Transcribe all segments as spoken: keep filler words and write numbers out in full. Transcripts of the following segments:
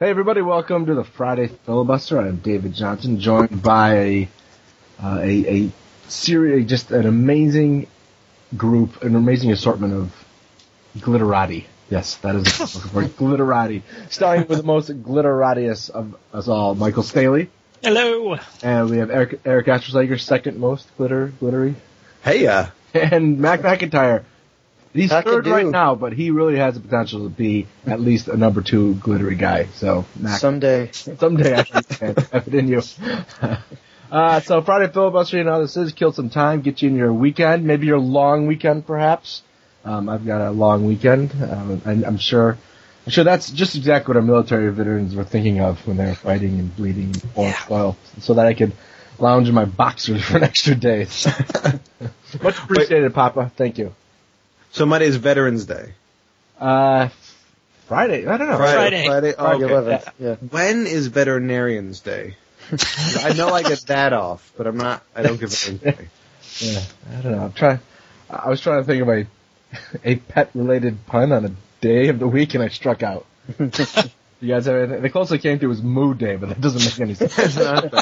Hey everybody, welcome to the Friday Filibuster. I'm David Johnson, joined by a uh, a, a series, just an amazing group, an amazing assortment of glitterati. Yes, that is the word, glitterati. Starting with the most glitteratiest of us all, Michael Staley. Hello. And we have Eric Eric Astrosager, second most glitter glittery. Hey, uh. And Mac McIntyre. He's How third could right you? now, but he really has the potential to be at least a number two glittery guy. So, Mac, Someday. someday I can have it in you. uh, so Friday Filibuster, you know, this is kill some time, get you in your weekend, maybe your long weekend, perhaps. Um, I've got a long weekend, um, and I'm sure, I'm sure that's just exactly what our military veterans were thinking of when they were fighting and bleeding in foreign Yeah. soil, so that I could lounge in my boxers for an extra day. Much appreciated, Papa. Thank you. So Monday is Veterans Day. Uh, Friday. I don't know. Friday. Friday. Oh, Friday okay. eleventh, yeah. When is Veterinarians Day? I know I get that off, but I'm not. I don't give Veterans Day. Yeah, I don't know. I'm trying. I was trying to think of a a pet related pun on a day of the week, and I struck out. You guys have anything? The closest I came to was Moo Day, but that doesn't make any sense.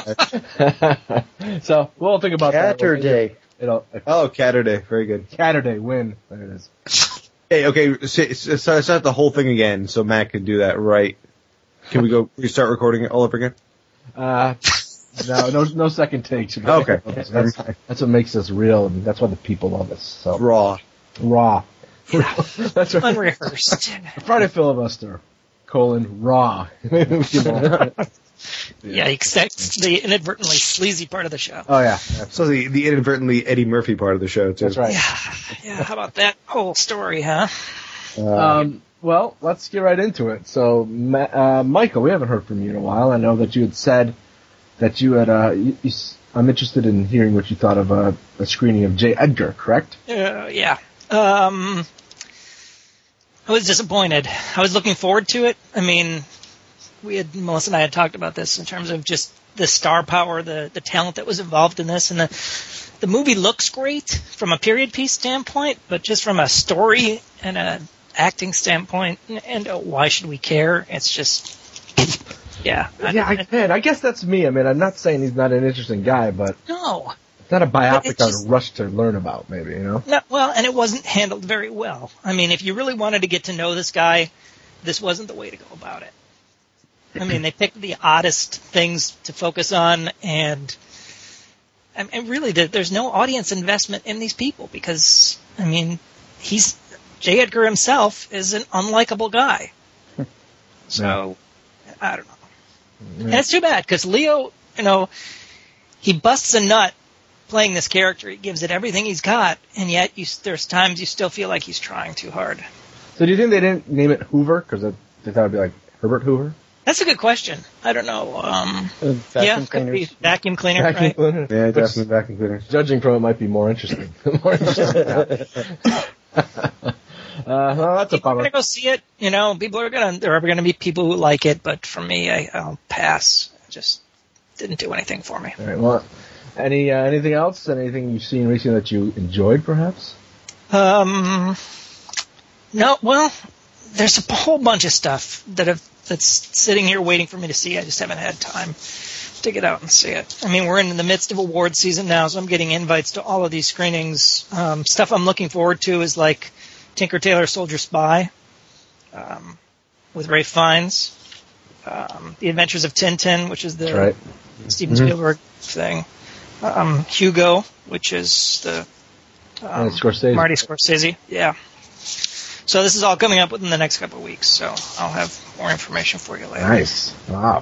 So we'll think about that. Saturday. It'll, Oh, Catterday. Very good. Saturday win. There it is. Hey, okay, so, so start the whole thing again so Matt can do that right. Can we go restart recording it all over again? Uh, no, no, no second takes. Okay. That's, that's what makes us real, and that's why the people love us. So Raw. raw. That's right. Unrehearsed. Friday Filibuster, colon, raw. Yikes, that's the inadvertently sleazy part of the show. Oh, yeah. So the, the inadvertently Eddie Murphy part of the show, too. That's right. Yeah, yeah, how about that whole story, huh? Um, well, let's get right into it. So, Ma- uh, Michael, we haven't heard from you in a while. I know that you had said that you had, uh, you, you, s- I'm interested in hearing what you thought of uh, a screening of J. Edgar, correct? Uh, yeah. Um, I was disappointed. I was looking forward to it. I mean, we had, Melissa and I had talked about this in terms of just the star power, the, the talent that was involved in this, and the the movie looks great from a period piece standpoint, but just from a story and a acting standpoint, and uh, why should we care? It's just, yeah. Yeah, I, man, I guess that's me. I mean, I'm not saying he's not an interesting guy, but No. it's not a biopic it's I just- would rush to learn about, maybe, you know? No, well, and it wasn't handled very well. I mean, if you really wanted to get to know this guy, this wasn't the way to go about it. I mean, they picked the oddest things to focus on, and and and really, there- there's no audience investment in these people because, I mean, he's J. Edgar himself is an unlikable guy. So, I don't know. And it's too bad because Leo, you know, he busts a nut playing this character. He gives it everything he's got, and yet you, there's times you still feel like he's trying too hard. So do you think they didn't name it Hoover? Because they thought it would be like Herbert Hoover? That's a good question. I don't know. Um, Uh, vacuum yeah, could be cleaners. vacuum cleaner, Vacuum right? cleaner? Yeah, Which, definitely vacuum cleaners. judging from it, might be more interesting. more interesting. uh, well, that's a People are bummer. gonna go see it. You know, people are gonna. There are gonna be people who like it, but for me, I, I'll pass. It just didn't do anything for me. All right. Well, any uh, anything else? Anything you've seen recently that you enjoyed, perhaps? Um, no. Well, there's a whole bunch of stuff that have that's sitting here waiting for me to see. I just haven't had time to get out and see it. I mean, we're in the midst of award season now, so I'm getting invites to all of these screenings. Um, stuff I'm looking forward to is like Tinker Tailor Soldier Spy um, with Ralph Fiennes, um, The Adventures of Tintin, which is the That's right. Steven Mhm. Spielberg thing, um, Hugo, which is the um, And Scorsese. Marty Scorsese. Yeah. So this is all coming up within the next couple of weeks, so I'll have more information for you later. Nice. Wow.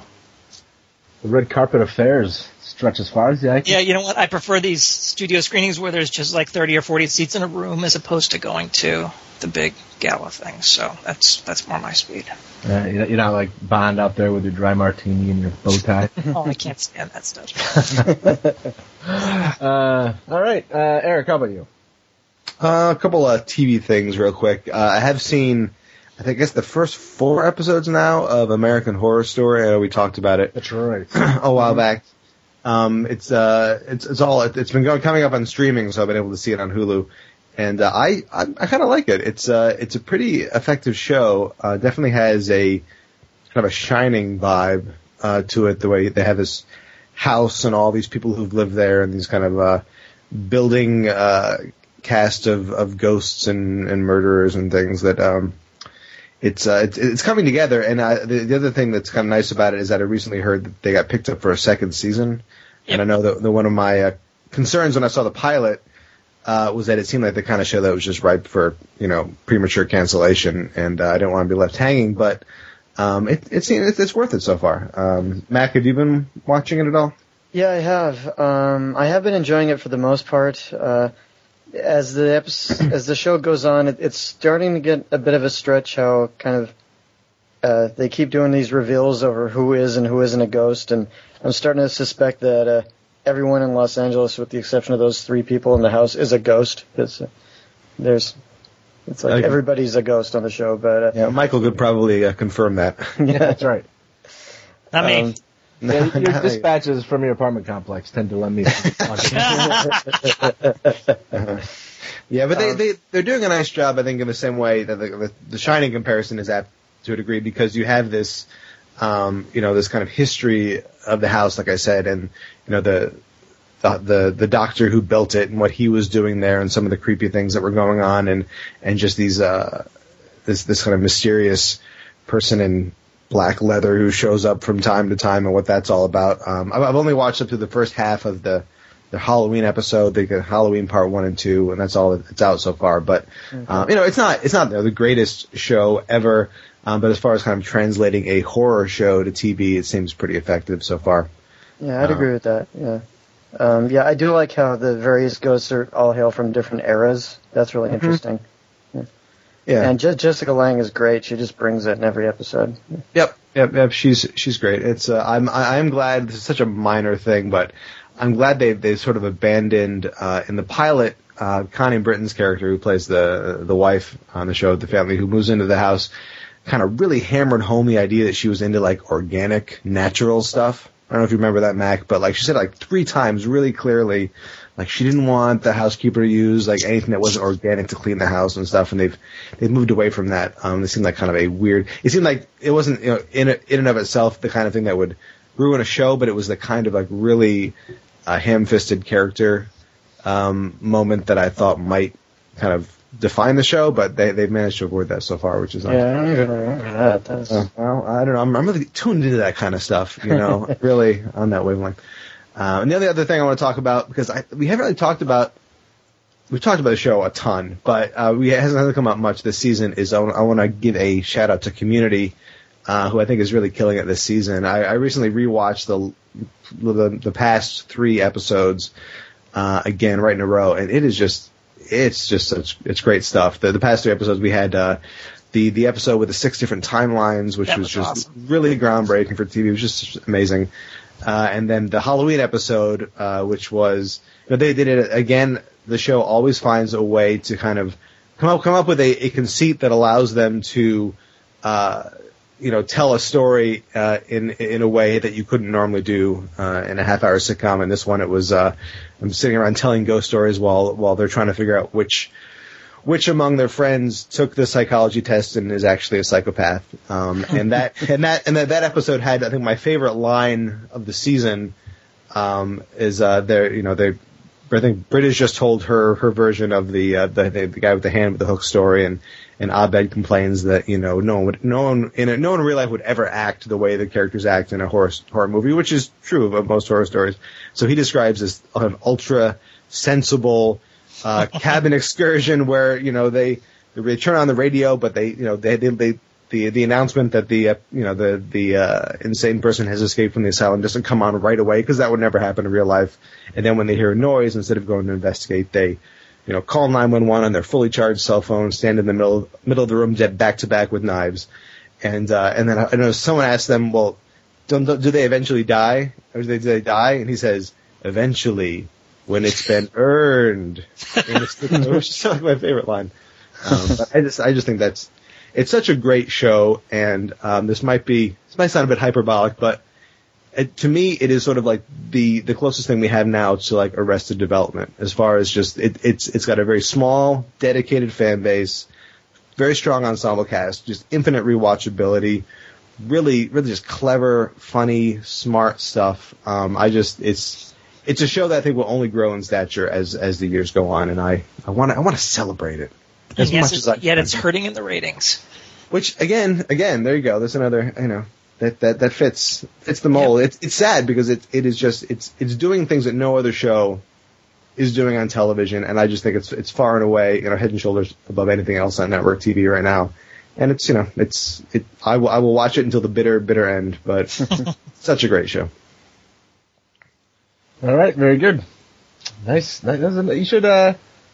The red carpet affairs stretch as far as the eye can. Yeah, you know what? I prefer these studio screenings where there's just like thirty or forty seats in a room as opposed to going to the big gala thing. So that's that's more my speed. Uh, you're you're not like Bond out there with your dry martini and your bow tie. Oh, I can't stand that stuff. uh, all right, uh, Eric, how about you? Uh, a couple of T V things real quick. Uh, I have seen, I think, I guess the first four episodes now of American Horror Story. I know we talked about it That's right. a while back. Um, it's uh, it's it's all it's been going, coming up on streaming, so I've been able to see it on Hulu, and uh, I I, I kind of like it. It's uh, it's a pretty effective show. Uh, definitely has a kind of a Shining vibe uh, to it. The way they have this house and all these people who've lived there, and these kind of uh, building uh, cast of, of ghosts and, and murderers and things that. Um, It's, uh, it's it's coming together, and uh, the, the other thing that's kind of nice about it is that I recently heard that they got picked up for a second season, yep. and I know that the, one of my uh, concerns when I saw the pilot uh, was that it seemed like the kind of show that was just ripe for, you know, premature cancellation, and uh, I didn't want to be left hanging, but um, it, it seems it's, it's worth it so far. Um, Mac, have you been watching it at all? Yeah, I have. Um, I have been enjoying it for the most part. Uh, As the episode, as the show goes on, it, it's starting to get a bit of a stretch. How kind of uh, they keep doing these reveals over who is and who isn't a ghost, and I'm starting to suspect that uh, everyone in Los Angeles, with the exception of those three people in the house, is a ghost. It's, uh, there's, it's like okay. everybody's a ghost on the show. But uh, yeah, Michael could probably uh, confirm that. Yeah, that's right. I mean. Um, Yeah, your dispatches from your apartment complex tend to let me. Yeah, but they, they, they're doing a nice job, I think, in the same way that the, the, the Shining comparison is apt to a degree, because you have this, um, you know, this kind of history of the house, like I said, and, you know, the, the, the, the doctor who built it and what he was doing there and some of the creepy things that were going on, and, and just these, uh, this, this kind of mysterious person in black leather who shows up from time to time and what that's all about. Um, I've, I've only watched up to the first half of the, the Halloween episode, the Halloween part one and two, and that's all that's out so far. But, mm-hmm. um, you know, it's not, it's not the greatest show ever. Um, but as far as kind of translating a horror show to T V, it seems pretty effective so far. Yeah, I'd um, agree with that. Yeah. Um, yeah, I do like how the various ghosts are all hail from different eras. That's really mm-hmm. interesting. Yeah, and Je- Jessica Lange is great. She just brings it in every episode. Yep, yep, yep. She's she's great. It's uh, I'm I, I'm glad. This is such a minor thing, but I'm glad they they sort of abandoned uh, in the pilot uh, Connie Britton's character, who plays the the wife on the show, the family who moves into the house, kind of really hammered home the idea that she was into like organic, natural stuff. I don't know if you remember that, Mac, but like she said like three times really clearly. Like she didn't want the housekeeper to use like anything that wasn't organic to clean the house and stuff, and they've they've moved away from that. Um, it seemed like kind of a weird. It seemed like it wasn't, you know, in a, in and of itself the kind of thing that would ruin a show, but it was the kind of like really uh, ham-fisted character um, moment that I thought might kind of define the show. But they they've managed to avoid that so far, which is nice. Yeah, I don't even remember that. That's... Uh, well, I don't know. I'm, I'm really tuned into that kind of stuff, you know, really on that wavelength. Uh, and the other, other thing I want to talk about, because I, we haven't really talked about, we've talked about the show a ton, but uh, we it hasn't come out much this season, is I, I want to give a shout out to Community, uh, who I think is really killing it this season. I, I recently rewatched the, the the past three episodes uh, again right in a row, and it is just, it's just such, it's great stuff. The, the past three episodes we had uh, the the episode with the six different timelines, which that was, was just awesome. Really groundbreaking for T V. It was just amazing. Uh, and then the Halloween episode, uh, which was, you know, they did it again. The show always finds a way to kind of come up, come up with a, a conceit that allows them to, uh, you know, tell a story, uh, in, in a way that you couldn't normally do, uh, in a half hour sitcom. And this one, it was, uh, I'm sitting around telling ghost stories while, while they're trying to figure out which, which among their friends took the psychology test and is actually a psychopath. Um, and that, and that, and that, that episode had, I think, my favorite line of the season, um, is, uh, they're, you know, they, I think Britta's just told her, her version of the, uh, the, the, the guy with the hand with the hook story, and, and Abed complains that, you know, no one would, no one in a, no one in real life would ever act the way the characters act in a horror, horror movie, which is true of most horror stories. So he describes this an ultra sensible, Uh, cabin excursion where, you know, they, they turn on the radio, but they, you know, they, they, they the, the announcement that the, uh, you know, the, the, uh, insane person has escaped from the asylum doesn't come on right away, because that would never happen in real life. And then when they hear a noise, instead of going to investigate, they, you know, call nine one one on their fully charged cell phone, stand in the middle, middle of the room, back to back with knives. And, uh, and then I, I know someone asked them, well, don't, do they eventually die? Or do they, do they die? And he says, eventually. When it's been earned. And it's, it was just like my favorite line. Um, but I just, I just think that's, it's such a great show, and um, this might be, this might sound a bit hyperbolic, but it, to me, it is sort of like the, the closest thing we have now to like Arrested Development, as far as just, it, it's, it's got a very small, dedicated fan base, very strong ensemble cast, just infinite rewatchability, really, really just clever, funny, smart stuff. Um, I just, it's, it's a show that I think will only grow in stature as, as the years go on, and I, I want to, I want to celebrate it as yes, much as I yet can. it's hurting in the ratings. Which again, again, there you go. There's another, you know, that, that, that fits, fits the mold. Yep. It's, it's sad because it, it is just, it's, it's doing things that no other show is doing on television, and I just think it's, it's far and away, you know, head and shoulders above anything else on network T V right now. And it's, you know, it's, it, I will, I will watch it until the bitter, bitter end, but such a great show. All right, very good. Nice. nice. You should, uh,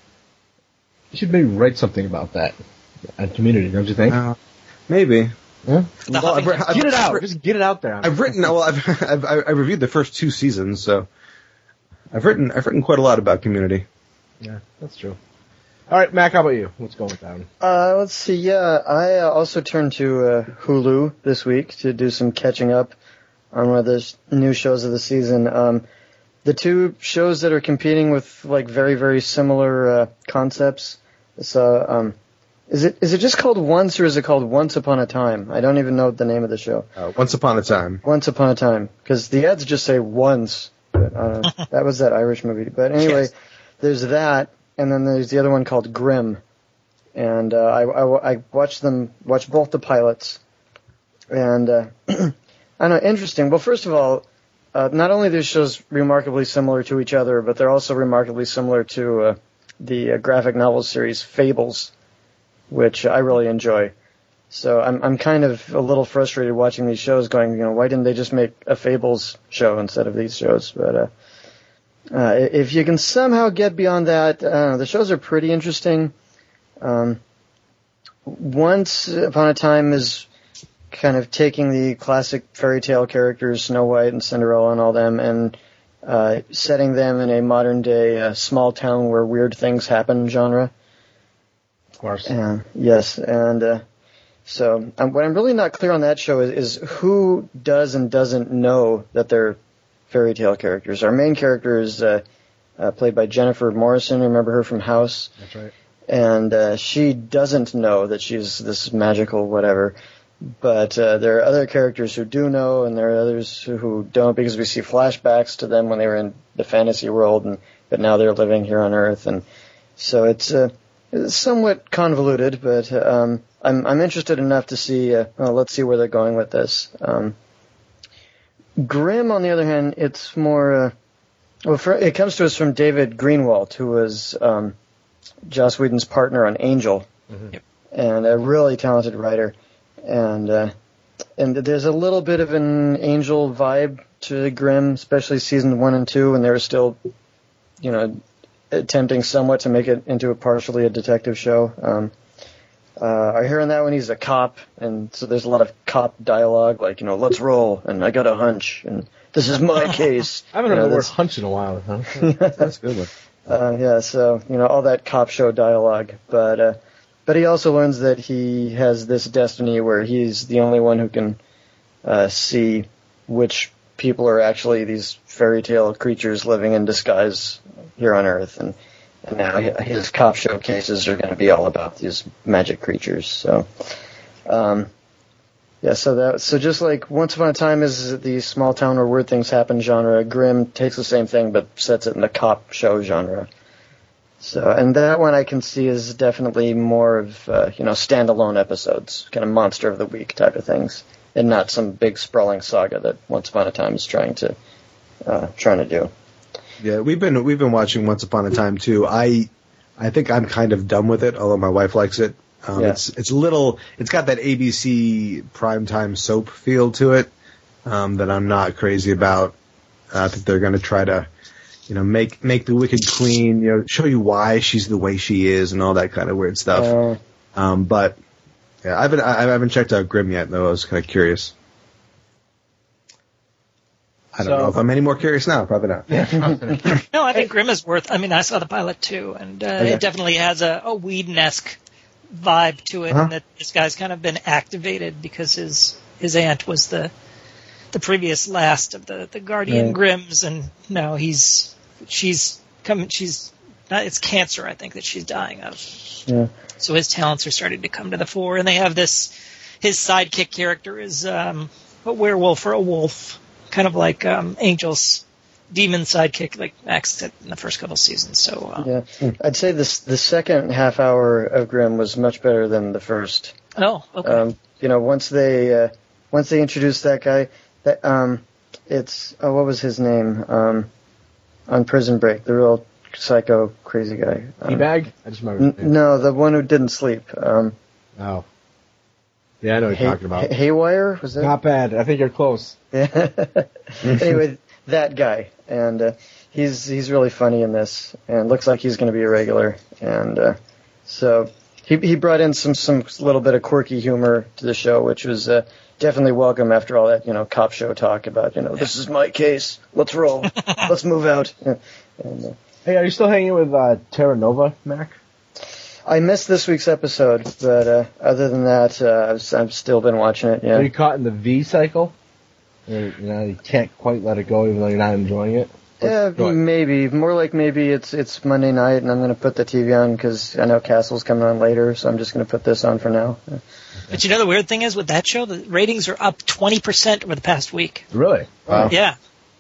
you should maybe write something about that on Community, don't you think? Uh, maybe. Yeah? The Well, I've, Huffington- I've, Get it out. I've, Just get it out there. I've written, well, I've, I've, I've reviewed the first two seasons, so I've written, I've written quite a lot about Community. Yeah, that's true. All right, Mac, how about you? What's going down? Uh, let's see. Yeah, I uh, also turned to uh, Hulu this week to do some catching up on one of the sh- new shows of the season. Um, the two shows that are competing with like very very similar uh, concepts. So, um, is it is it just called Once or is it called Once Upon a Time? I don't even know the name of the show. Uh, Once Upon a Time. Once Upon a Time, because the ads just say once. But, uh, that was that Irish movie. But anyway, Yes. there's that. And then there's the other one called Grimm, and uh, I, I, I watched them, watched both the pilots, and uh, I don't know, interesting. Well, first of all, uh, not only are these shows remarkably similar to each other, but they're also remarkably similar to uh, the uh, graphic novel series Fables, which I really enjoy. So I'm I'm kind of a little frustrated watching these shows, going, you know, why didn't they just make a Fables show instead of these shows? But uh, Uh, if you can somehow get beyond that, uh, the shows are pretty interesting. Um, Once Upon a Time is kind of taking the classic fairy tale characters, Snow White and Cinderella and all them, and uh, setting them in a modern day uh, small town where weird things happen genre. Of course. Uh, yes, and uh, so um, what I'm really not clear on that show is, is who does and doesn't know that they're fairy tale characters. Our main character is uh, uh, played by Jennifer Morrison. Remember her from House? That's right. And uh, she doesn't know that she's this magical whatever. But uh, there are other characters who do know, and there are others who, who don't, because we see flashbacks to them when they were in the fantasy world, and but now they're living here on Earth. And so it's, uh, it's somewhat convoluted, but um, I'm I'm interested enough to see. Uh, well, let's see where they're going with this. Um, Grimm, on the other hand, it's more. Uh, well, for, it comes to us from David Greenwald, who was um, Joss Whedon's partner on Angel, Mm-hmm. and a really talented writer. And uh, and there's a little bit of an Angel vibe to Grimm, especially season one and two, when they were still, you know, attempting somewhat to make it into a partially a detective show. Um, Uh, I hear in that when he's a cop, and so there's a lot of cop dialogue, like, you know, let's roll, and I got a hunch, and this is my case. I haven't you heard know, the word this- hunch in a while, huh? That's a good one. Uh, yeah, so, you know, all that cop show dialogue. But, uh, but he also learns that he has this destiny where he's the only one who can, uh, see which people are actually these fairy tale creatures living in disguise here on Earth. And, and now his cop show cases are going to be all about these magic creatures. So, um, yeah, so that, so just like Once Upon a Time is the small town where weird things happen genre, Grimm takes the same thing but sets it in the cop show genre. So, and that one I can see is definitely more of, uh, you know, standalone episodes, kind of monster of the week type of things, and not some big sprawling saga that Once Upon a Time is trying to, uh, trying to do. Yeah, we've been we've been watching Once Upon a Time too. I I think I'm kind of done with it, although my wife likes it. Um, Yeah. It's it's little. It's got that A B C primetime soap feel to it um, that I'm not crazy about. Uh, I think they're going to try to, you know, make make the Wicked Queen, you know, show you why she's the way she is and all that kind of weird stuff. Uh, Um, but yeah, I haven't I haven't checked out Grimm yet, though. I was kind of curious. I don't So- know if I'm any more curious now. Probably not. No, I think Grimm is worth. I mean, I saw the pilot too, and uh, Okay. it definitely has a, a Whedon-esque vibe to it, Uh-huh. and that this guy's kind of been activated because his his aunt was the the previous last of the the Guardian Right. Grimms, and now he's she's coming. She's not, it's cancer, I think, that she's dying of. yeah. So his talents are starting to come to the fore, and they have this his sidekick character is um, a werewolf or a wolf, kind of like um, Angel's demon sidekick, like Max did in the first couple seasons. So uh, yeah, I'd say this the second half hour of Grimm was much better than the first. Oh, okay. Um, you know, once they uh, once they introduced that guy, that um, it's oh, what was his name um, on Prison Break? The real psycho crazy guy. Um, Teabag? I just remember. his n- name. no, the one who didn't sleep. Um, Oh. Yeah, I know what Hay- you're talking about. Hay- Haywire was that? Not bad. I think you're close. Yeah. Anyway, that guy, and uh, he's he's really funny in this, and looks like he's going to be a regular. And uh, so he he brought in some some little bit of quirky humor to the show, which was uh, definitely welcome after all that you know cop show talk about you know this is my case, let's roll, let's move out. And, uh, Hey, are you still hanging with uh, Terra Nova, Mac? I missed this week's episode, but uh, other than that, uh, I've I've still been watching it. Yeah. Are you caught in the V cycle? Or, you know, you can't quite let it go even though you're not enjoying it? Yeah, Go ahead. maybe. More like maybe it's it's Monday night and I'm going to put the T V on because I know Castle's coming on later, so I'm just going to put this on for now. But you know the weird thing is with that show, the ratings are up twenty percent over the past week. Really? Wow. Yeah.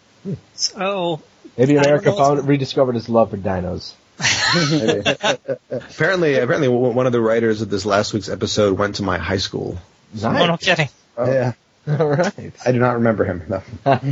So Maybe I don't America know. found rediscovered his love for dinos. Apparently, apparently, w- one of the writers of this last week's episode went to my high school. oh, no Nice. kidding. Yeah, All right. I do not remember him. No.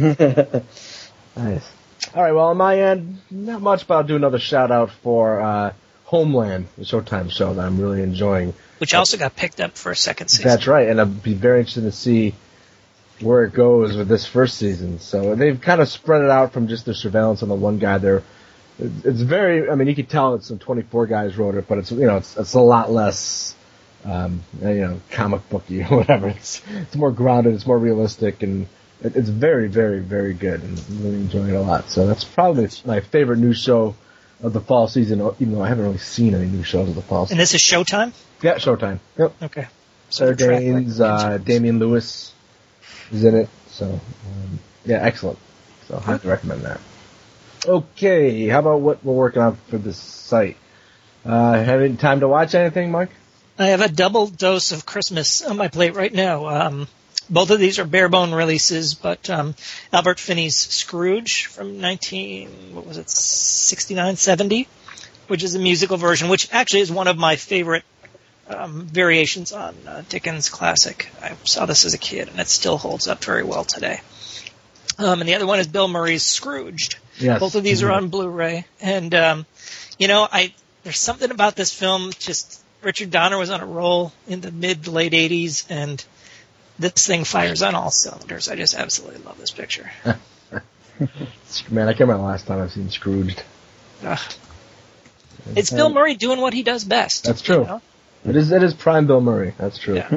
Nice. All right, well, on my end, not much, but I'll do another shout-out for uh, Homeland, the Showtime show that I'm really enjoying. Which also got picked up for a second season. That's right, and I'd be very interested to see where it goes with this first season. So they've kind of spread it out from just the surveillance on the one guy there. It's very, I mean, you could tell it's some twenty-four guys wrote it, but it's, you know, it's, it's a lot less, um, you know, comic booky or whatever. It's, it's more grounded, it's more realistic, and it, it's very, very, very good, and I'm really enjoying it a lot. So that's probably my favorite new show of the fall season, even though I haven't really seen any new shows of the fall season. And this is Showtime? Yeah, Showtime. Yep. Okay. Sarah the track Danes, record. uh, Damian Lewis is in it. So, um, yeah, excellent. So I highly recommend that. Okay, how about what we're working on for this site? Uh, having time to watch anything, Mike? I have a double dose of Christmas on my plate right now. Um, both of these are bare bone releases, but um, Albert Finney's Scrooge from nineteen, what was it, sixty-nine, seventy, which is a musical version, which actually is one of my favorite um, variations on uh, Dickens' classic. I saw this as a kid, and it still holds up very well today. Um, and the other one is Bill Murray's Scrooged. Yes. Both of these are on Blu-ray, and um, you know, I there's something about this film. Just Richard Donner was on a roll in the mid to late eighties, and this thing fires on all cylinders. I just absolutely love this picture. Man, I can't remember the last time I've seen Scrooged. Ugh. It's Bill Murray doing what he does best. That's true. You know? It is, it is prime Bill Murray. That's true. Yeah.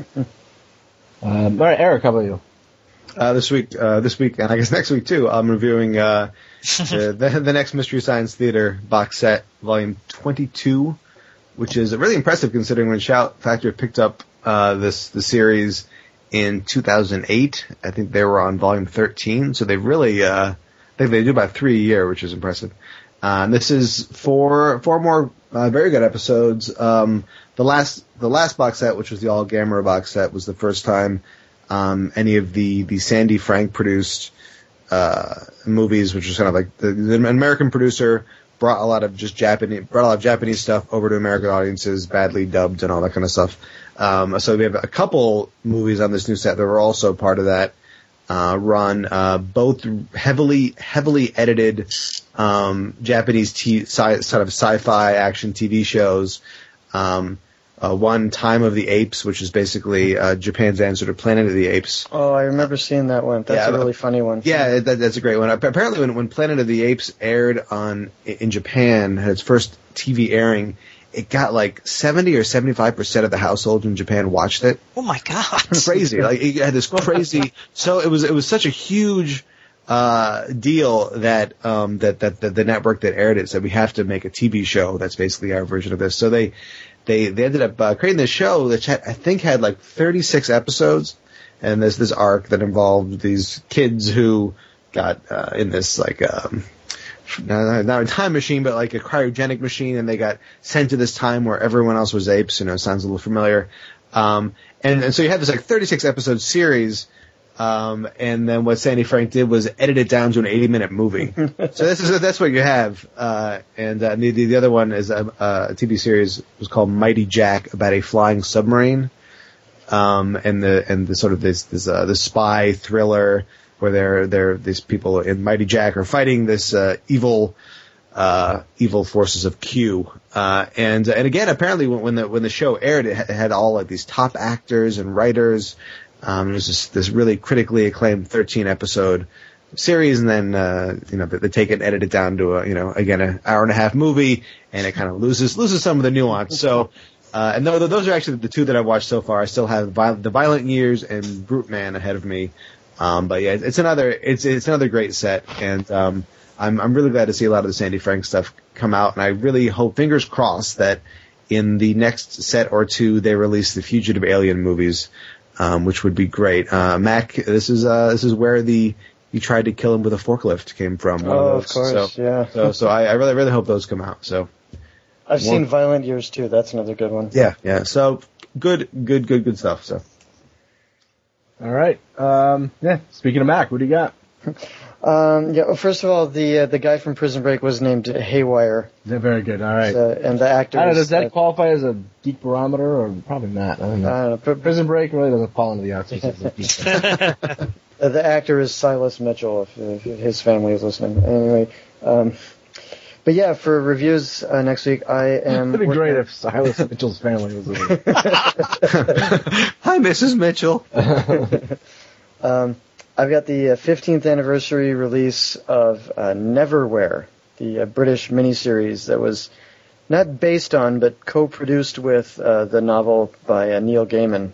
Um, all right, Eric, how about you? Uh, this week, uh, this week, and I guess next week too, I'm reviewing uh, the, the the next Mystery Science Theater box set, volume twenty-two, which is really impressive considering when Shout Factor picked up uh, this the series in two thousand eight. I think they were on volume thirteen, so they really, uh, I think they do about three a year, which is impressive. Uh, and this is four four more uh, very good episodes. Um, the last the last box set, which was the All Gamera box set, was the first time um, any of the the Sandy Frank produced uh, movies, which was kind of like the, the American producer brought a lot of just Japanese brought a lot of Japanese stuff over to American audiences, badly dubbed and all that kind of stuff. Um, so we have a couple movies on this new set that were also part of that uh, run, uh, both heavily heavily edited um, Japanese t- sci- sort of sci-fi action T V shows. Um, uh, one, Time of the Apes, which is basically uh, Japan's answer to Planet of the Apes. Oh, I remember seeing that one. That's Yeah, a really funny one. Yeah, that, that's a great one. Apparently, when, when Planet of the Apes aired on in Japan, had its first T V airing, it got like seventy or seventy-five percent of the households in Japan watched it. Oh my God! Crazy! Like it had this crazy. So it was it was such a huge uh, deal that um, that, that that the network that aired it said we have to make a T V show that's basically our version of this. So they they they ended up uh, creating this show that had, I think had like thirty-six episodes, and there's this arc that involved these kids who got uh, in this like. Um, Not a time machine, but like a cryogenic machine, and they got sent to this time where everyone else was apes. You know, sounds a little familiar. Um, and, and so you have this like thirty-six episode series, um, and then what Sandy Frank did was edit it down to an eighty minute movie. So this is that's what you have. Uh, and uh, the the other one is a, a T V series was called Mighty Jack, about a flying submarine. Um, and the and the sort of this this uh, the spy thriller where they're they're these people in Mighty Jack are fighting this uh, evil uh, evil forces of Q. Uh, and and again, apparently when, when the when the show aired, it had all like these top actors and writers. Um, it was this this really critically acclaimed thirteen episode series, and then uh, you know they, they take it and edit it down to a you know again an hour and a half movie, and it kind of loses loses some of the nuance. So. Uh, and th- those are actually the two that I've watched so far. I still have Vi- The Violent Years and Brute Man ahead of me. Um, but yeah, it's another, it's, it's another great set. And, um, I'm, I'm really glad to see a lot of the Sandy Frank stuff come out. And I really hope, fingers crossed, that in the next set or two, they release the Fugitive Alien movies, um, which would be great. Uh, Mac, this is, uh, this is where the, you tried to kill him with a forklift came from. One oh, of, of course, so, yeah. so, so I, I really, really hope those come out. So. I've One. seen Violent Years too. That's another good one. Yeah, yeah. So good, good, good, good stuff. So, all right. Um, yeah. Speaking of Mac, what do you got? Um, yeah. Well, first of all, the uh, the guy from Prison Break was named Haywire. They're very good. All right. So, and the actor. I don't know, does is, that uh, qualify as a geek barometer or probably not? I don't know. I don't know, pr- Prison Break really doesn't fall into the auspices of geek. Uh, the actor is Silas Mitchell, if, if his family is listening. Anyway, um, but yeah, for reviews uh, next week, I am. It'd be great if Silas Mitchell's family was listening. hi, Missus Mitchell. um, I've got the uh, fifteenth anniversary release of uh, Neverwhere, the uh, British miniseries that was not based on, but co-produced with uh, the novel by uh, Neil Gaiman.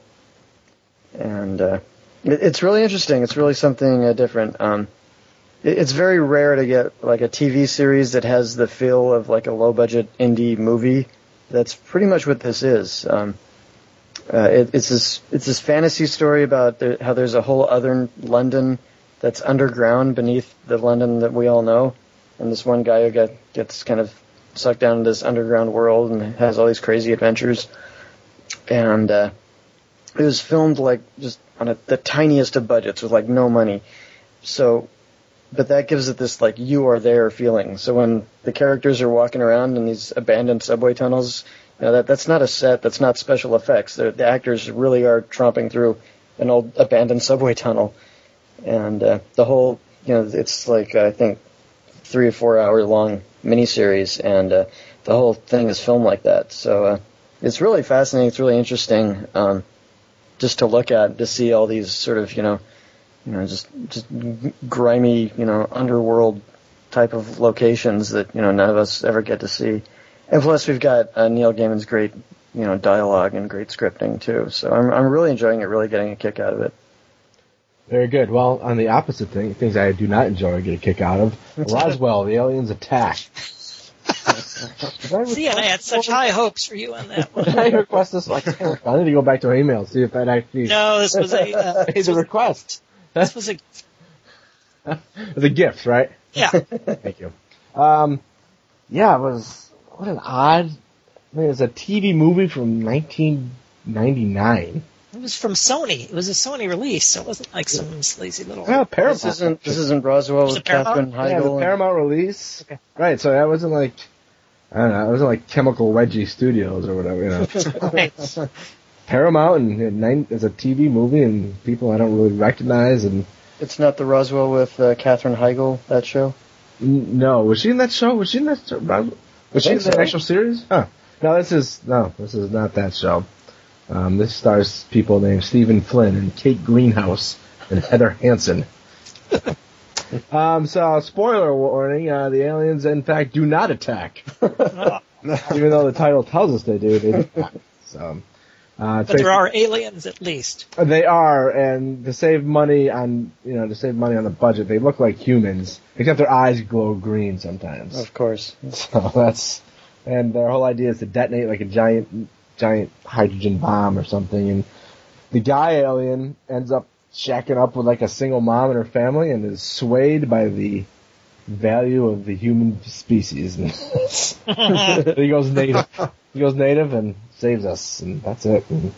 And uh, it, it's really interesting. It's really something uh, different. Um, it, it's very rare to get like a T V series that has the feel of like a low-budget indie movie. That's pretty much what this is. Um, uh, it, it's this it's this fantasy story about the, how there's a whole other London that's underground beneath the London that we all know, and this one guy who get, gets kind of sucked down into this underground world and has all these crazy adventures. And uh, it was filmed like just on a, the tiniest of budgets with like no money. So, but that gives it this like you are there feeling. So when the characters are walking around in these abandoned subway tunnels, you know, that that's not a set, that's not special effects. They're, the actors really are tromping through an old abandoned subway tunnel, and uh, the whole, you know, it's like I think three or four hour long miniseries, and uh, the whole thing is filmed like that. So uh, it's really fascinating. It's really interesting, um, just to look at, to see all these sort of, you know, you know, just just grimy, you know, underworld type of locations that, you know, none of us ever get to see. And plus, we've got uh, Neil Gaiman's great, you know, dialogue and great scripting too. So I'm I'm really enjoying it, really getting a kick out of it. Very good. Well, on the opposite thing, things I do not enjoy or get a kick out of, Roswell, the aliens attack. See, I had such high hopes for you on that one. Did I request this? Like, I need to go back to my email see if that actually. No, this was a. Uh, it's a request. This was a. It was a gift, right? Yeah. Thank you. Um, yeah, it was. What an odd. I mean, it was a T V movie from nineteen ninety-nine. It was from Sony. It was a Sony release, so it wasn't like some sleazy little. Well, Paramount. This isn't this isn't Roswell Was with it Paramount? Katherine Heigl. Yeah, the and- Paramount release. Okay. Right, so that wasn't like, I don't know, it wasn't like Chemical Wedgie Studios or whatever, you know. Right. Paramount, and, and nine, it's a T V movie, and people I don't really recognize, and It's not the Roswell with uh, Katherine Heigl, that show? n- no, was she in that show? Was she in that show? Was she in think the so. actual series? Huh. No, this is, no, this is not that show. Um, this stars people named Stephen Flynn and Kate Greenhouse and Heather Hansen. um, so, spoiler warning, uh, the aliens, in fact, do not attack. Oh, Even though the title tells us they do, they do not. So, uh, but there are aliens at least. They are, and to save money on, you know, to save money on the budget, they look like humans, except their eyes glow green sometimes. Of course. So that's, and their whole idea is to detonate like a giant, giant hydrogen bomb or something, and the guy alien ends up shacking up with like a single mom and her family and is swayed by the value of the human species. He goes native. He goes native and saves us, and that's it. And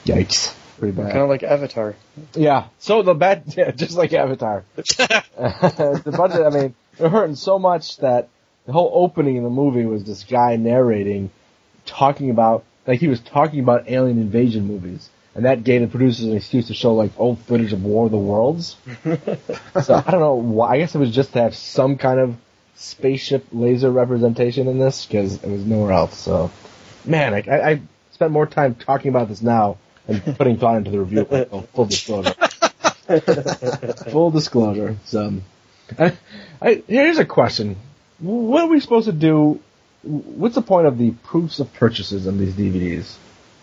Yikes. Pretty bad. Kind of like Avatar. Yeah. So the bad, yeah, just like Avatar. The budget, I mean, they're hurting so much that the whole opening in the movie was this guy narrating, talking about, like he was talking about alien invasion movies. And that gave the producers an excuse to show, like, old footage of War of the Worlds. So I don't know why. I guess it was just to have some kind of spaceship laser representation in this, because it was nowhere else. So, man, I, I, I spent more time talking about this now than putting thought into the review. Oh, full disclosure. Full disclosure. So, I, I, here's a question. What are we supposed to do? What's the point of the proofs of purchases on these D V Ds?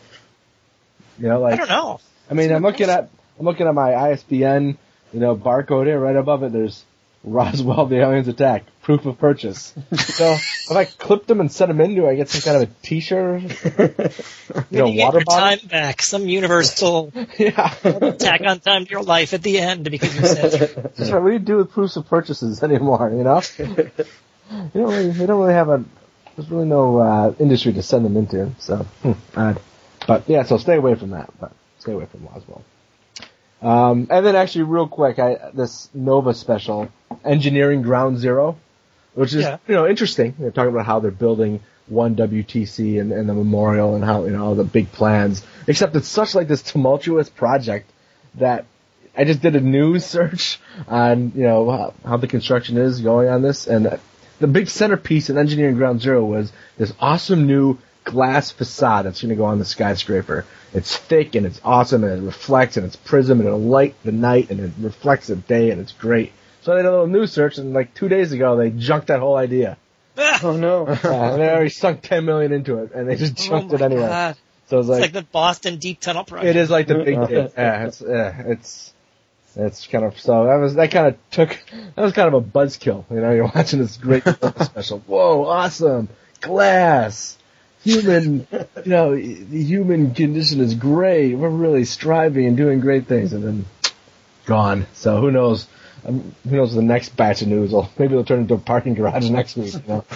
You know, like, I don't know. I mean, I'm looking at I'm looking at my I S B N, you know, barcode here. Right above it, there's Roswell: The Aliens Attack, proof of purchase. So if I clip them and set them in, do I get some kind of a T-shirt? You know, you water get your bottle. time back. Some universal Yeah. tack on time to your life at the end because you said. That's right. What do you do with proofs of purchases anymore? You know, you don't really, you don't really have a. There's really no uh, industry to send them into. So, hmm, odd. But yeah, so stay away from that. But stay away from Roswell. Um, and then actually, real quick, I, this Nova special, Engineering Ground Zero, which is Yeah. you know interesting. They're talking about how they're building one W T C and, and the memorial and how you know all the big plans. Except it's such like this tumultuous project that I just did a news search on you know how, how the construction is going on this, and the big centerpiece in Engineering Ground Zero was this awesome new glass facade that's going to go on the skyscraper. It's thick and it's awesome and it reflects and it's prism and it'll light the night and it reflects the day and it's great. So I did a little news search and like two days ago they junked that whole idea. Oh no! Uh, and they already sunk ten million into it and they just junked Oh it my anyway. God. So it's It's like, like the Boston Deep Tunnel Project. it is like the big thing. Yeah, it's yeah, it's it's kind of so that was that kind of took that was kind of a buzzkill. You know, you're watching this great special. Whoa, awesome glass. Human, you know, the human condition is great. We're really striving and doing great things, and then gone. So who knows? Um, who knows? The next batch of news, will maybe they'll turn into a parking garage next week. You know?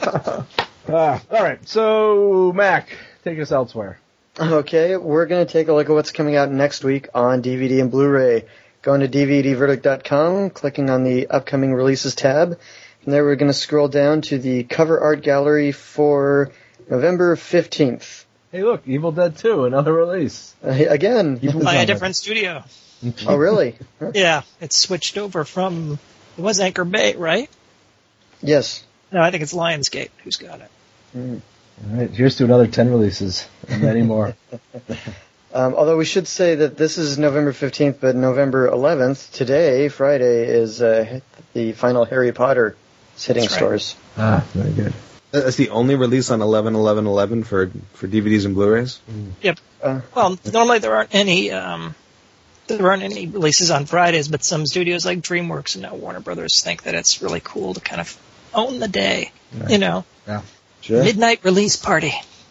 uh, all right. So Mac, take us elsewhere. Okay, we're going to take a look at what's coming out next week on D V D and Blu-ray. Going to D V D verdict dot com, clicking on the upcoming releases tab, and there we're going to scroll down to the cover art gallery for November fifteenth. Hey, look, Evil Dead two, another release. Uh, again. By a different studio. Oh, really? Yeah, it's switched over from, it was Anchor Bay, right? Yes. No, I think it's Lionsgate who's got it. Mm. All right, here's to another ten releases and many more. Um, although we should say that this is November fifteenth, but November eleventh, today, Friday, is uh, the final Harry Potter hitting That's right. stores. Ah, very good. That's the only release on eleven eleven eleven for for D V Ds and Blu-rays. Yep. Uh, Well, normally there aren't any um, there aren't any releases on Fridays, but some studios like DreamWorks and now Warner Brothers think that it's really cool to kind of own the day. Right. You know, Yeah. sure. midnight release party.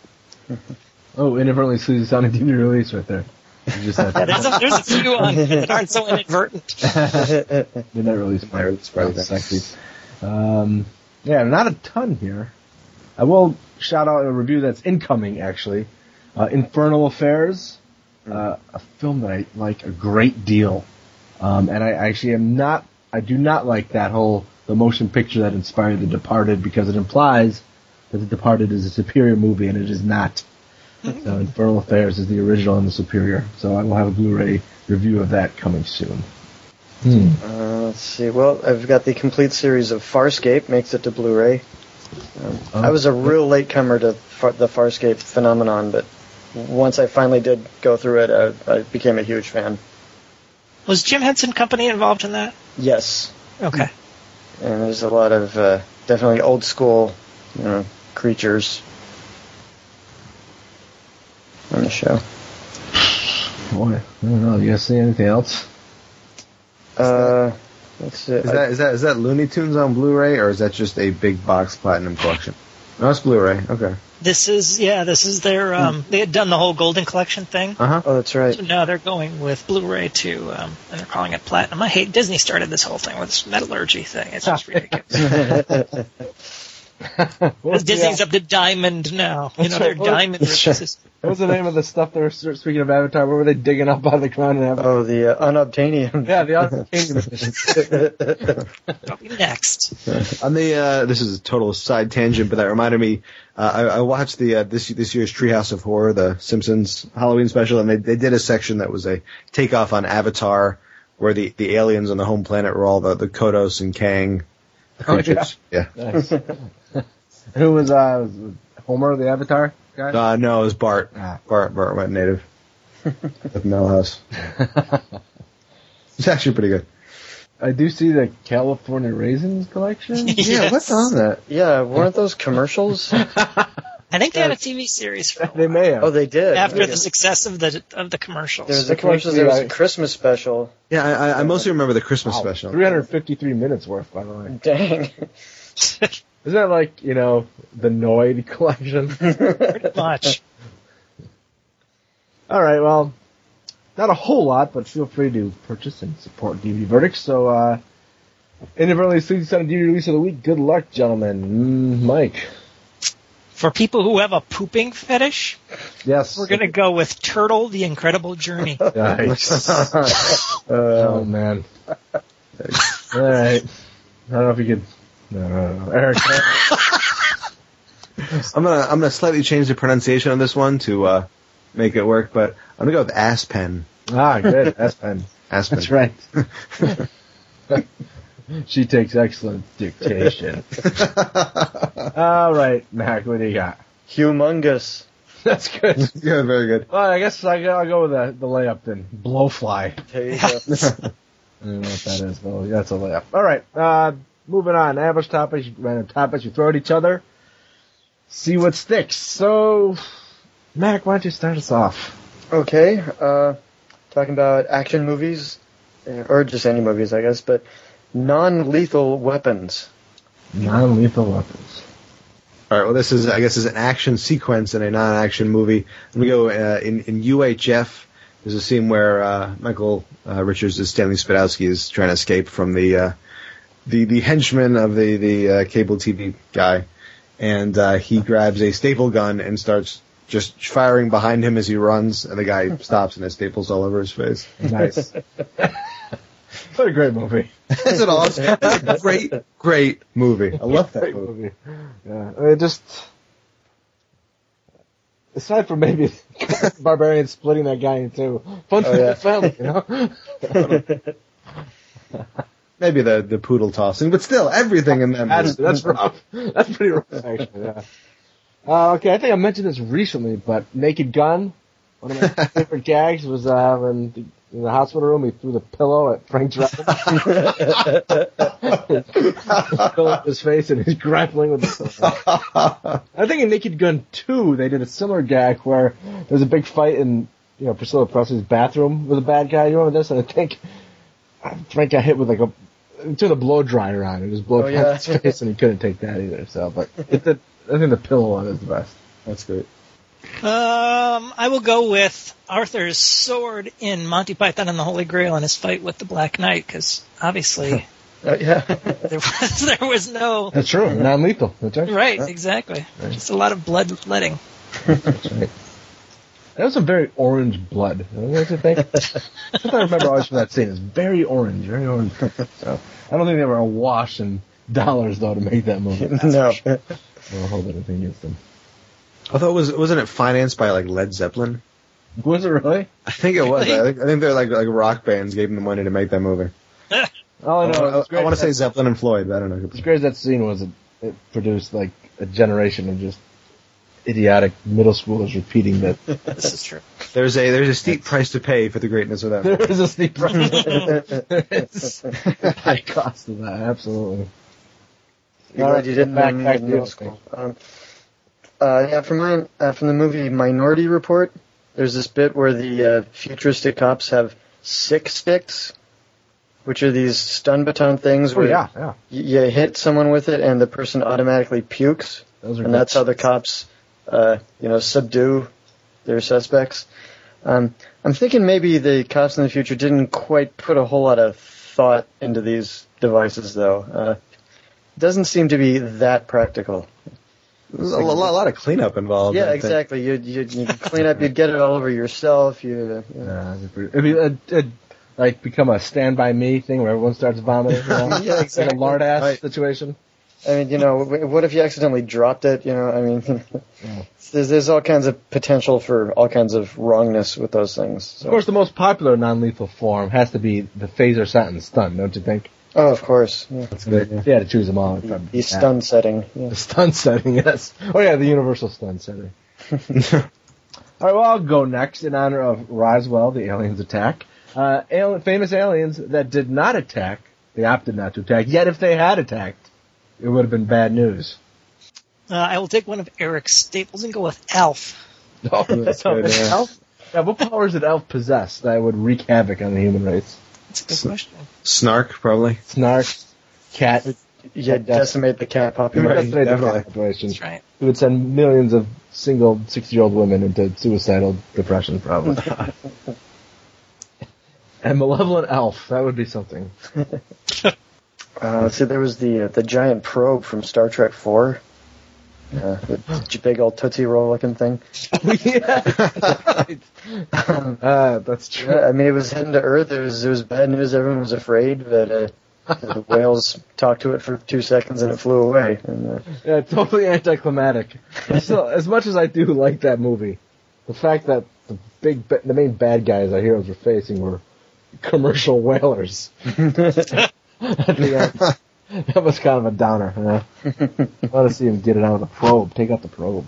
Oh, inadvertently Susie sounded D V D release right there. You just said Yeah, there's, a, there's a few on here that aren't so inadvertent. midnight release. Midnight release party. That's sexy. Um, yeah, not a ton here. I will shout out a review that's incoming, actually. Uh, Infernal Affairs, uh, a film that I like a great deal. Um, and I actually am not, I do not like that whole, the motion picture that inspired The Departed, because it implies that The Departed is a superior movie, and it is not. So Infernal Affairs is the original and the superior. So I will have a Blu-ray review of that coming soon. Hmm. Uh, let's see. Well, I've got the complete series of Farscape, makes it to Blu-ray. Um, Oh. I was a real latecomer to far- the Farscape phenomenon, but once I finally did go through it, uh, I became a huge fan. Was Jim Henson Company involved in that? Yes, Okay. and there's a lot of uh, definitely old school, you know, creatures on the show. Boy, I don't know. You guys see anything else? Uh, let's see. Is that is that is that Looney Tunes on Blu-ray, or is that just a big box platinum collection? No, it's Blu-ray. Okay. This is, yeah, this is their, um, they had done the whole Golden Collection thing. Uh huh. Oh, that's right. So now they're going with Blu-ray too, um, and they're calling it Platinum. I hate Disney started this whole thing with this metallurgy thing. It's just ridiculous. Because Disney's up to Diamond now. You know, they're right. Diamond releases. What was the name of the stuff they were, speaking of Avatar, what were they digging up out of the ground and having? Oh, the uh, unobtainium. Yeah, the unobtainium. Probably next. On the uh, this is a total side tangent, but that reminded me. Uh, I, I watched the uh, this this year's Treehouse of Horror, the Simpsons Halloween special, and they they did a section that was a takeoff on Avatar, where the, the aliens on the home planet were all the, the Kodos and Kang creatures. Oh, yeah. yeah. Nice. Who was uh was Homer the Avatar guy? Uh, no, it was Bart. Ah. Bart Bart went native with Millhouse. It's actually pretty good. I do see the California Raisins collection. Yeah, what's on that? Yeah, weren't those commercials? I think they had a T V series for a They while. may have. Oh, they did. After Yeah. the success of the of the commercials. There was a It's like commercials. the, There was a uh, Christmas special. Yeah, I, I- I mostly remember the Christmas Wow, special. three hundred fifty-three minutes worth, by the way. Dang. Isn't that like, you know, the Noid collection? Pretty much. All right, well, not a whole lot, but feel free to purchase and support D V D Verdicts. So, uh, inadvertently sixty-seven D V D release of the week. Good luck, gentlemen. Mm, Mike. For people who have a pooping fetish, Yes. we're going to go with Turtle: The Incredible Journey. Nice. oh, Uh, man. All right. I don't know if you could... No, no, no. Eric. I'm gonna I'm gonna slightly change the pronunciation on this one to uh, make it work, but I'm gonna go with Aspen. ah, good. Aspen. Aspen. That's right. She takes excellent dictation. All right, Mac, what do you got? humongous. That's good. Yeah, very good. Well, I guess I, I'll go with the, the layup then. Blowfly. There you go. I don't know what that is, though. That's a layup. All right, uh, moving on. Average topics, random topics you throw at each other. See what sticks. So, Mac, why don't you start us off? Okay, uh, talking about action movies, uh, or just any movies, I guess, but non-lethal weapons. Non-lethal weapons. All right. Well, this is I guess is an action sequence in a non-action movie. Let me go uh, in in U H F. There's a scene where uh, Michael uh, Richards as Stanley Spadowski is trying to escape from the uh, the the henchman of the the uh, cable T V guy, and uh, he grabs a staple gun and starts just firing behind him as he runs, and the guy stops and has staples all over his face. Nice. What a great movie. That's an awesome, that's a great, great movie. I love that Great movie. movie. Yeah, I mean, just aside from maybe Barbarian splitting that guy in two, fun Oh, for yeah. the family, you know. Maybe the the poodle tossing, but still everything in that That's movie. that's rough. That's pretty rough, actually. Yeah. Uh, okay, I think I mentioned this recently, but Naked Gun. One of my favorite gags was uh, when the, in the hospital room he threw the pillow at Frank Drebin. Pillow up his face and he's grappling with the pillow. I think in Naked Gun two they did a similar gag where there was a big fight in you know Priscilla Presley's bathroom with a bad guy. You remember this? And I think Frank got hit with like a he turned a blow dryer on. It was blow Oh, past yeah. his face and he couldn't take that either. So, but it, the, I think the pillow one is the best. That's great. Um, I will go with Arthur's sword in Monty Python and the Holy Grail and his fight with the Black Knight, because obviously Uh, yeah. there was there was no That's true. Non-lethal. That's right. right, exactly. Just a lot of bloodletting. That's right. That was a very orange blood. Don't you think? That's what I remember always from that scene. It's very orange, very orange. So I don't think they were awash in dollars though to make that movie. No. I'll hold anything against them. Although it was wasn't it financed by like Led Zeppelin? Was it really? I think it was. Really? I think I think they're like like rock bands gave them the money to make that movie. All I know, I, is I, want to say Zeppelin and Floyd, but I don't know. as great as that scene was, it, it produced like a generation of just idiotic middle schoolers repeating that. This is true. There's a there's a steep price to pay for the greatness of that. There movie. is a steep price. There is a high cost of that, absolutely. You're All glad right, you didn't back- in back to middle you. school. Um, uh, yeah, from mine, uh, from the movie Minority Report, there's this bit where the uh, futuristic cops have sick sticks, which are these stun baton things Oh where yeah, yeah. y- you hit someone with it and the person automatically pukes, Those are and good. that's how the cops, uh, you know, subdue their suspects. Um, I'm thinking maybe the cops in the future didn't quite put a whole lot of thought into these devices, though. Uh, doesn't seem to be that practical. There's a, lot, a lot of cleanup involved. Yeah, I think. exactly. You you you clean up, you'd get it all over yourself. You, you know. Uh, it'd be, it'd, it'd, like become a Stand By Me thing where everyone starts vomiting. You know? Yeah, exactly. Like a lard ass Right. situation. I mean, you know, what if you accidentally dropped it? You know, I mean, Yeah. there's, there's all kinds of potential for all kinds of wrongness with those things. So. Of course, the most popular non-lethal form has to be the phaser sentence stun, don't you think? Oh, of course. Yeah. That's good. If you had to choose them all, it'd The, probably the be that. stun setting. Yeah. The stun setting, yes. Oh yeah, the universal stun setting. All right, well, I'll go next in honor of Roswell, the aliens attack. Uh, alien, famous aliens that did not attack, they opted not to attack, yet if they had attacked, it would have been bad news. Uh, I will take one of Eric's staples and go with Alf. Oh, That's good, yeah. Elf? Yeah, what powers did Elf possess that would wreak havoc on the human race? That's a good question. Snark, probably. Snark, cat, Yeah, decimate the cat He would population. decimate the definitely. cat population. That's right. He would send millions of single sixty-year-old women into suicidal depression, probably. And malevolent elf, that would be something. Uh, see, there was the uh, the giant probe from Star Trek four. Uh, the big old Tootsie Roll looking thing. Yeah, right. uh, that's true. Yeah, I mean, it was heading to Earth. It was it was bad news. Everyone was afraid, but uh, the whales talked to it for two seconds and it flew away. And, uh, Yeah, totally anticlimactic. Still, as much as I do like that movie, the fact that the big, ba- the main bad guys our heroes were facing were commercial whalers at the end. That was kind of a downer. You know? I want to see him get it out of the probe. Take out the probe.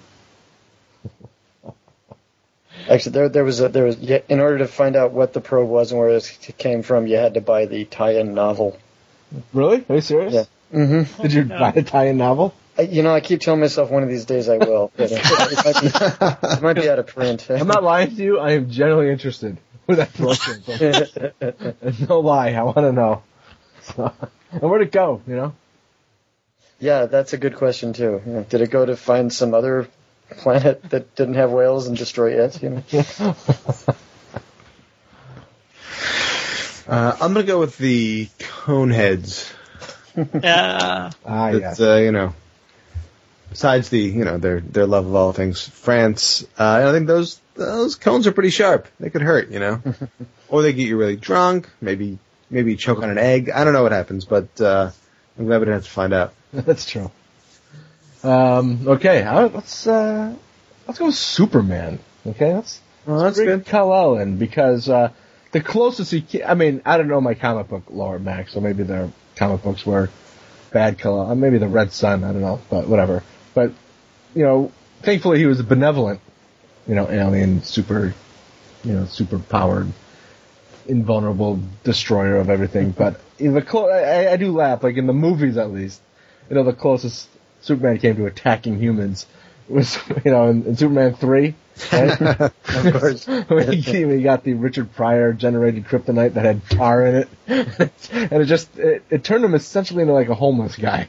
Actually, there there was a, there was yeah, in order to find out what the probe was and where it came from, you had to buy the tie-in novel. Really? Are you serious? Yeah. Mm-hmm. Did you buy a tie-in novel? I, you know, I keep telling myself one of these days I will. But, uh, it, might be, it might be out of print. I'm not lying to you. I am genuinely interested with that program. No lie. I want to know. So, and where'd it go? You know? Yeah, that's a good question too. Yeah. Did it go to find some other planet that didn't have whales and destroy it? You know? Uh, I'm gonna go with the Coneheads. Uh, Ah, yeah. It's, uh, you know, besides the, you know, their their love of all things France, uh, I think those those cones are pretty sharp. They could hurt, you know, or they get you really drunk. Maybe maybe you choke on an egg. I don't know what happens, but uh, I'm glad we didn't have to find out. That's true. Um, okay, uh, let's uh, let's go with Superman. Okay, let's Well, that's bring good. Kal-El in because uh, the closest he can, I mean, I don't know my comic book lore, Max, so maybe their comic books were bad Kal-El, maybe the Red Sun, I don't know, but whatever. But you know, thankfully he was a benevolent, you know, alien, super, you know, super powered, invulnerable destroyer of everything. But in the clo- I, I do laugh, like in the movies at least, you know, the closest Superman came to attacking humans was, you know, in, in Superman three. Right? Of course. when, he, when he got the Richard Pryor generated kryptonite that had tar in it, and it just it, it turned him essentially into like a homeless guy.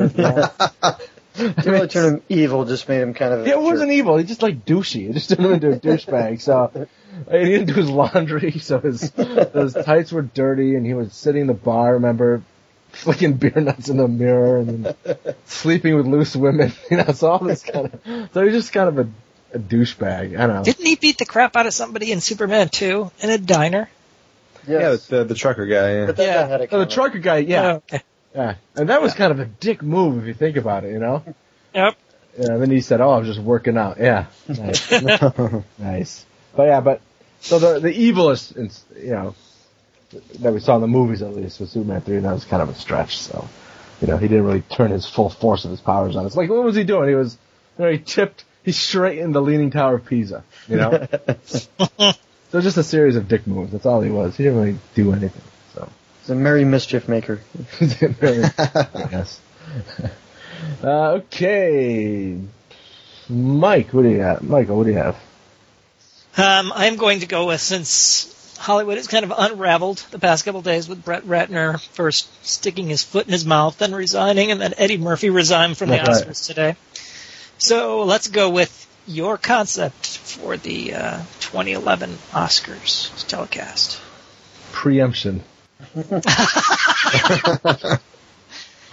To really turn him evil just made him kind of. a Yeah, it wasn't jerk. evil. He just like douchey. It just turned him into a douchebag. So and he didn't do his laundry, so his those tights were dirty, and he was sitting in the bar. Remember, flicking beer nuts in the mirror, and then sleeping with loose women. You know, so all this kind of. So he's just kind of a, a douchebag. I don't know. didn't he beat the crap out of somebody in Superman two in a diner? Yeah, Yes. the the trucker guy. Yeah. But that Yeah. guy had a Oh, the comic. trucker guy, yeah, Oh, okay. yeah, and that was kind of a dick move if you think about it. You know. Yep. Yeah, then he said, "Oh, I was just working out." Yeah, nice, nice. But yeah, but so the the evilest, you know, that we saw in the movies at least with Superman three, that was kind of a stretch. So, you know, he didn't really turn his full force of his powers on us. Like, what was he doing? He was, you know, he tipped, he straightened the Leaning Tower of Pisa. You know, so just a series of dick moves. That's all he was. He didn't really do anything. So, He's a merry mischief maker. yes. Uh, okay, Mike, what do you have? Michael, what do you have? Um, I'm going to go with, since Hollywood has kind of unraveled the past couple of days with Brett Ratner first sticking his foot in his mouth, then resigning, and then Eddie Murphy resigned from the That's Oscars right. today. So let's go with your concept for the uh, twenty eleven Oscars telecast. Preemption.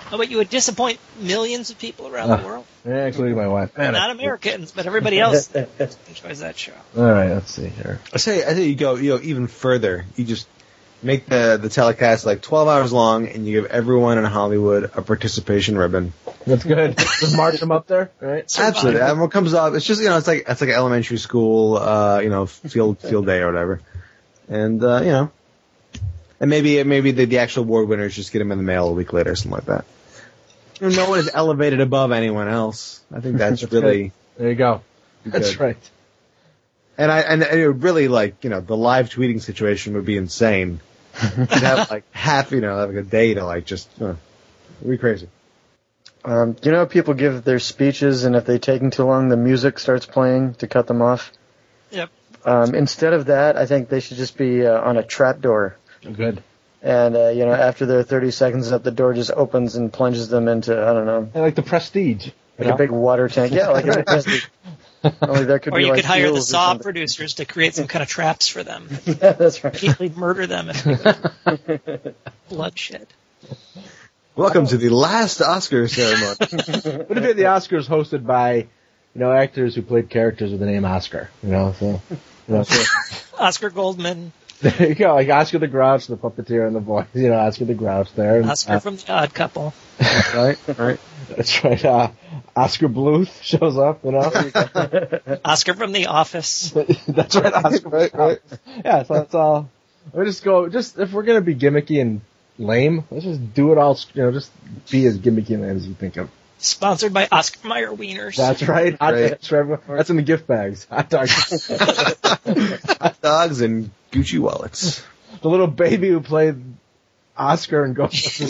Oh, but you would disappoint millions of people around Uh, the world. Yeah, including my wife. Man, Not I- Americans, but everybody else enjoys that show. All right, let's see here. I say, I say you go, you know, even further. You just make the the telecast like twelve hours long, and you give everyone in Hollywood a participation ribbon. That's good. Just march them up there, right? Absolutely. And what comes up, it's just you know, it's like it's like an elementary school, uh, you know, field field day or whatever, and uh, you know, and maybe maybe the, the actual award winners just get them in the mail a week later, or something like that. You know, no one is elevated above anyone else. I think that's, That's really. good. There you go. That's good. right. And I and it would really like you know the live tweeting situation would be insane. You'd have like half you know like a day to like just uh, it'd be crazy. Um, you know, people give their speeches, and if they take them too long, the music starts playing to cut them off. Yep. Um, instead of that, I think they should just be uh, on a trapdoor. Good. And, uh, you know, after their thirty seconds up, the door just opens and plunges them into, I don't know, I like the Prestige. like a big water tank. Yeah, like a big Only there could Or be you like could hire the eels or Saw something. producers to create some kind of traps for them. Yeah, that's right. Immediately murder them if bloodshed. Welcome to the last Oscar ceremony. What if you had the Oscars hosted by, you know, actors who played characters with the name Oscar? You know, so, you know, so Oscar Goldman, there you go, like Oscar the Grouch, the puppeteer, and the voice. You know, Oscar the Grouch there. And, Oscar uh, from The Odd Couple. right, right. That's right. Uh, Oscar Bluth shows up. You know, Oscar from The Office. that's right. Oscar. Right, right. Yeah, so that's all. We just go. Just if we're gonna be gimmicky and lame, let's just do it all. You know, just be as gimmicky and lame as you think of. Sponsored by Oscar Mayer Wieners. That's right. Hot Right. dogs for everyone. That's in the gift bags. Hot dogs. Hot dogs and Gucci wallets. The little baby who played Oscar and Ghostbusters.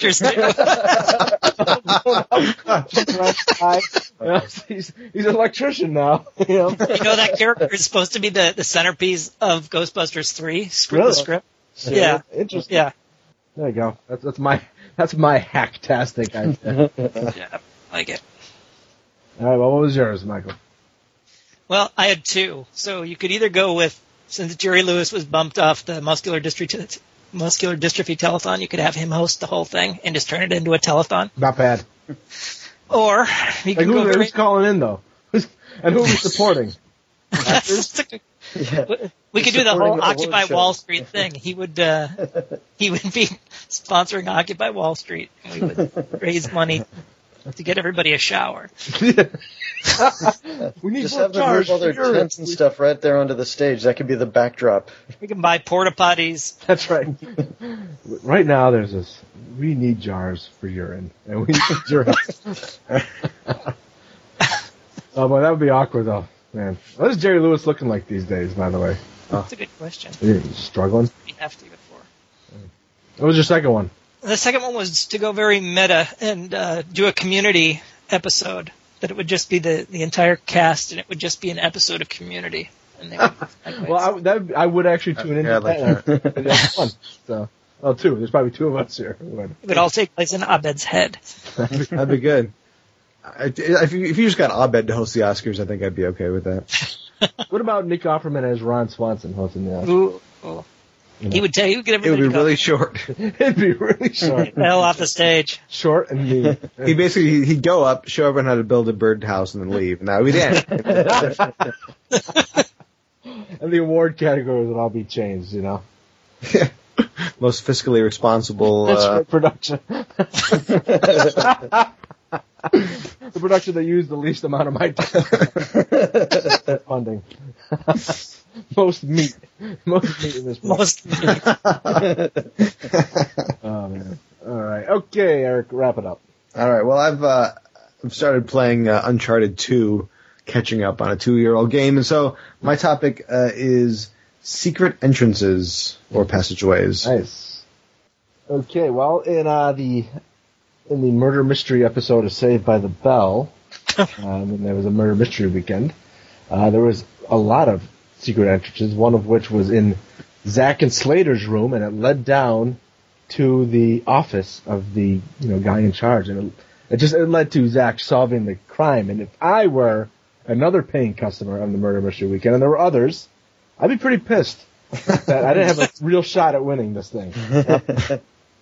Ghostbusters two. You know, he's, he's an electrician now. You know? You know that character is supposed to be the, the centerpiece of Ghostbusters three script. Really? The script. Yeah. Interesting. Yeah. There you go. That's, that's my that's my hacktastic idea. Yeah. Like it. All right. Well, what was yours, Michael? Well, I had two. So you could either go with, since Jerry Lewis was bumped off the muscular dystrophy, muscular dystrophy telethon, you could have him host the whole thing and just turn it into a telethon. Not bad. Or you Like could who, go very, who's calling in though? Who's, and who are we supporting? Yeah. We could do the Supporting whole award Occupy show. Wall Street thing. He would uh, he would be sponsoring Occupy Wall Street. We would raise money to get everybody a shower. We need Just more have them jars move all their for urine. tents and stuff right there onto the stage. That could be the backdrop. We can buy porta potties. That's right. Right now, there's this. We need jars for urine, and we need your help. Oh, boy, that would be awkward, though, man. What is Jerry Lewis looking like these days, by the way? That's a good question. He's struggling. Pretty hefty before. What was your second one? The second one was to go very meta and uh, do a Community episode. That it would just be the, the entire cast, and it would just be an episode of Community. And they would, Well, I, that, I would actually tune into Yeah, I like that. That'd be fun. So, oh, two. There's probably two of us here. who would. it would all take place in Abed's head. That'd be good. I, if, you, if you just got Abed to host the Oscars, I think I'd be okay with that. What about Nick Offerman as Ron Swanson hosting the Oscars? Ooh, ooh. He would tell you, he would get It would everybody be to go, really short. It'd be really short. "Get the hell off the stage." Short and mean. He basically he'd go up, show everyone how to build a birdhouse, and then leave. And that would be the end. And the award categories would all be changed, you know? Most fiscally responsible. That's Uh, right, production. The production that used the least amount of my funding. Most meat. Most meat in this book. Most Oh, man. All right. Okay, Eric, wrap it up. all right. Well, I've uh, I've started playing uh, Uncharted two, catching up on a two-year-old game, and so my topic uh, is secret entrances or passageways. Nice. Okay, well, in uh, the in the murder mystery episode of Saved by the Bell, um, and there was a murder mystery weekend, uh, there was a lot of secret entrances, one of which was in Zack and Slater's room, and it led down to the office of the you know guy in charge, and it, it just it led to Zack solving the crime. And if I were another paying customer on the murder mystery weekend, and there were others, I'd be pretty pissed that I didn't have a real shot at winning this thing.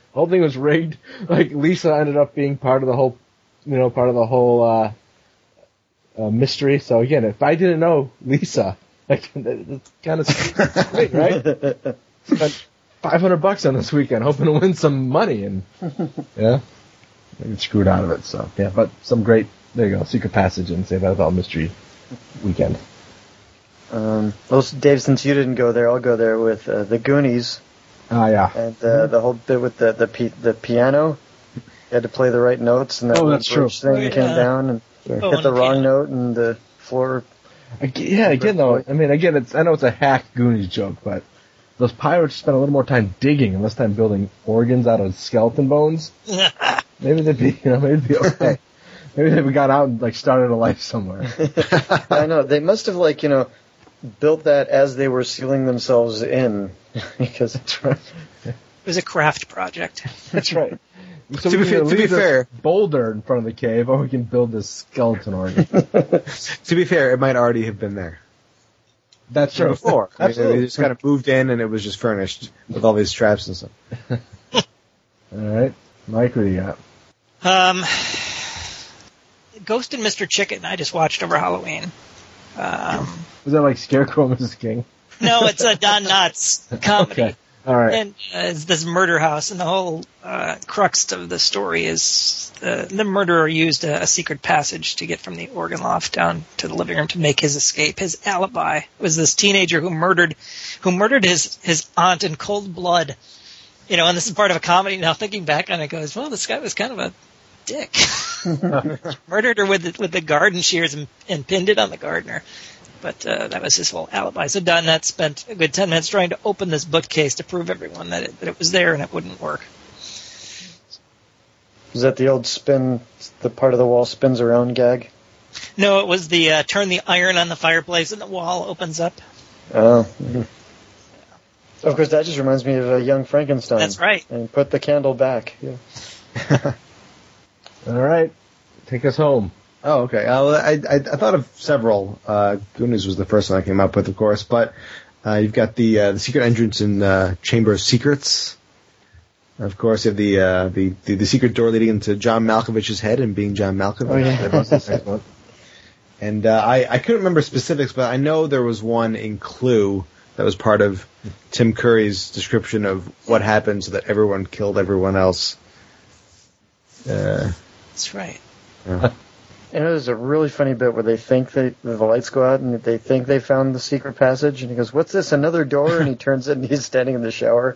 whole thing was rigged. Like Lisa ended up being part of the whole, you know, part of the whole uh, uh, mystery. So again, if I didn't know Lisa, like it's kind of great, right? Spent five hundred bucks on this weekend, hoping to win some money, and yeah, I get screwed out of it. So yeah, but some great. There you go, Secret Passage and Saved by the Bell mystery weekend. Um, well, Dave, since you didn't go there, I'll go there with uh, the Goonies. Ah, yeah. And uh, the whole bit with the the, pi- the piano. You had to play the right notes, and that Oh, that's true. bridge thing Oh, yeah. came down and Oh, hit and the the wrong piano. note, and the floor. Ag- Yeah, again though, I mean, again, it's I know it's a hack Goonies joke, but those pirates spent a little more time digging and less time building organs out of skeleton bones. Maybe they'd be, you know, maybe they'd be okay. Maybe they got out and like started a life somewhere. I know they must have like you know built that as they were sealing themselves in because That's right. It was a craft project. That's right. So To we be can fair- to leave be this fair- boulder in front of the cave, or we can build this skeleton organ. To be fair, it might already have been there That's true. before. I mean, Absolutely. they just kind of moved in, and it was just furnished with all these traps and stuff. All right, Mike, what do you got? Um, Ghost and Mister Chicken I just watched over Halloween. Um, Was that like Scarecrow, Missus King? no, it's a Don Knotts comedy. Okay. All right. And uh, it's this murder house, and the whole uh, crux of the story is uh, the murderer used a, a secret passage to get from the organ loft down to the living room to make his escape. His alibi was this teenager who murdered, who murdered his his aunt in cold blood. You know, and this is part of a comedy. Now thinking back on it, goes, well, this guy was kind of a dick. Murdered her with the, with the garden shears and, and pinned it on the gardener. But uh, that was his whole alibi. So Don Knotts spent a good ten minutes trying to open this bookcase to prove everyone that it, that it was there and it wouldn't work. is that the old spin, the part of the wall spins around gag? No, it was the uh, turn the iron on the fireplace and the wall opens up. Oh. Of course, that just reminds me of a Young Frankenstein. That's right. And put the candle back. Yeah. All right, take us home. Oh, okay. Uh, well, I, I I thought of several. Uh, Goonies was the first one I came up with, of course, but uh, you've got the uh, the secret entrance in uh, Chamber of Secrets. Of course, you have the, uh, the the the secret door leading into John Malkovich's head and being John Malkovich. Oh, yeah. That was the next one. And uh, I I couldn't remember specifics, but I know there was one in Clue that was part of Tim Curry's description of what happened so that everyone killed everyone else. Uh, That's right. yeah. And there's a really funny bit where they think they, the lights go out and they think they found the secret passage. And he goes, "What's this, another door?" And he turns it and he's standing in the shower.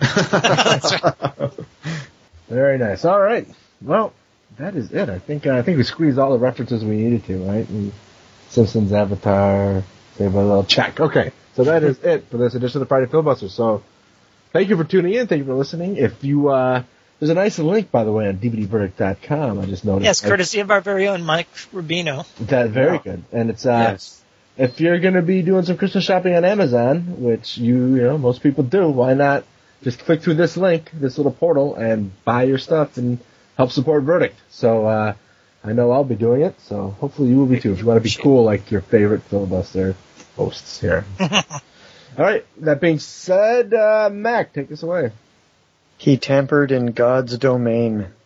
Very nice. All right. Well, that is it. I think uh, I think we squeezed all the references we needed to, right? And Simpsons, Avatar, Save by the Bell, check. Okay. So that is it for this edition of the Friday Filibuster. So thank you for tuning in. Thank you for listening. If you, uh, there's a nice link, by the way, on D V D verdict dot com. I just noticed. Yes, courtesy of our very own Mike Rubino. That very good. And it's, uh, Yes. if you're going to be doing some Christmas shopping on Amazon, which you, you know, most people do, why not just click through this link, this little portal, and buy your stuff and help support Verdict. So, uh, I know I'll be doing it, so hopefully you will be too, if you want to be cool like your favorite filibuster hosts here. All right, that being said, uh, Mac, take us away. He tampered in God's domain.